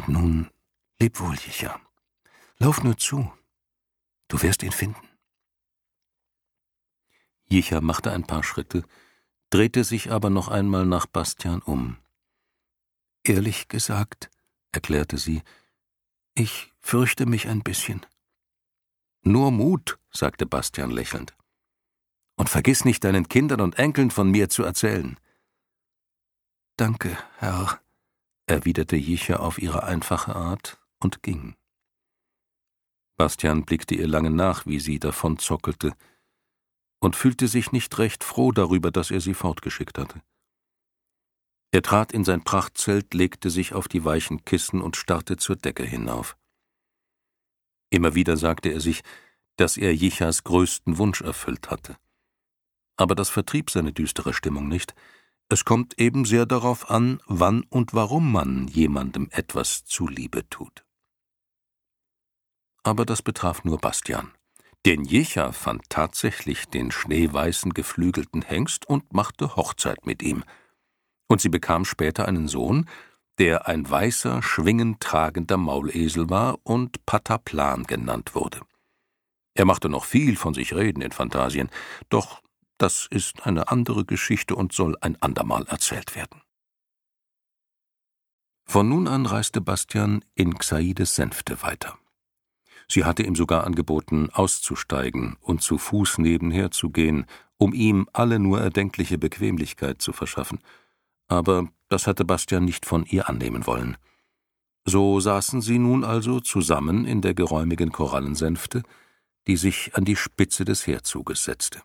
nun, leb wohl, Jicha. Lauf nur zu. Du wirst ihn finden. Jicha machte ein paar Schritte, drehte sich aber noch einmal nach Bastian um. »Ehrlich gesagt«, erklärte sie, »ich fürchte mich ein bisschen.« »Nur Mut«, sagte Bastian lächelnd. »Und vergiss nicht, deinen Kindern und Enkeln von mir zu erzählen.« »Danke, Herr«, erwiderte Jicha auf ihre einfache Art und ging. Bastian blickte ihr lange nach, wie sie davonzockelte, und fühlte sich nicht recht froh darüber, dass er sie fortgeschickt hatte. Er trat in sein Prachtzelt, legte sich auf die weichen Kissen und starrte zur Decke hinauf. Immer wieder sagte er sich, dass er Jichas größten Wunsch erfüllt hatte. Aber das vertrieb seine düstere Stimmung nicht. Es kommt eben sehr darauf an, wann und warum man jemandem etwas zuliebe tut. Aber das betraf nur Bastian. Denn Jicha fand tatsächlich den schneeweißen geflügelten Hengst und machte Hochzeit mit ihm. Und sie bekam später einen Sohn, der ein weißer, schwingend tragender Maulesel war und Pataplan genannt wurde. Er machte noch viel von sich reden in Phantasien, doch das ist eine andere Geschichte und soll ein andermal erzählt werden. Von nun an reiste Bastian in Xaides Sänfte weiter. Sie hatte ihm sogar angeboten, auszusteigen und zu Fuß nebenher zu gehen, um ihm alle nur erdenkliche Bequemlichkeit zu verschaffen. Aber das hatte Bastian nicht von ihr annehmen wollen. So saßen sie nun also zusammen in der geräumigen Korallensänfte, die sich an die Spitze des Herzuges setzte.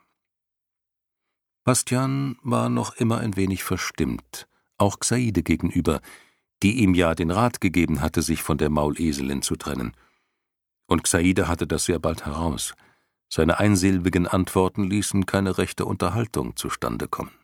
Bastian war noch immer ein wenig verstimmt, auch Xaide gegenüber, die ihm ja den Rat gegeben hatte, sich von der Mauleselin zu trennen. Und Xaide hatte das sehr bald heraus. Seine einsilbigen Antworten ließen keine rechte Unterhaltung zustande kommen.